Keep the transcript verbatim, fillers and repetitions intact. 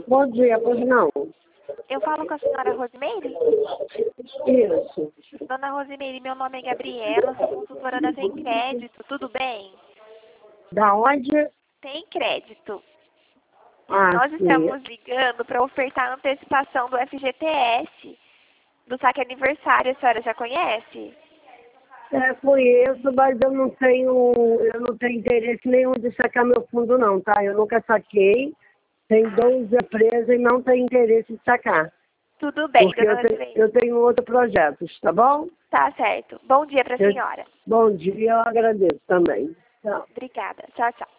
Bom dia, pois não? Eu falo com a senhora Rosimeire? Isso. Dona Rosimeire, meu nome é Gabriela, sou consultora da Tem Crédito, tudo bem? Da onde? Tem Crédito. Ah, Nós sim. estamos ligando para ofertar a antecipação do F G T S, do saque aniversário, a senhora já conhece? É, conheço, mas eu não tenho, eu não tenho interesse nenhum de sacar meu fundo não, tá? Eu nunca saquei, tenho doze empresas e não tenho interesse em sacar. Tudo bem, Porque dona eu, te, Rosimeire. eu tenho outros projetos, tá bom? Tá certo. Bom dia para a Eu- senhora. Bom dia, eu agradeço também. Tchau. Obrigada. Tchau, tchau.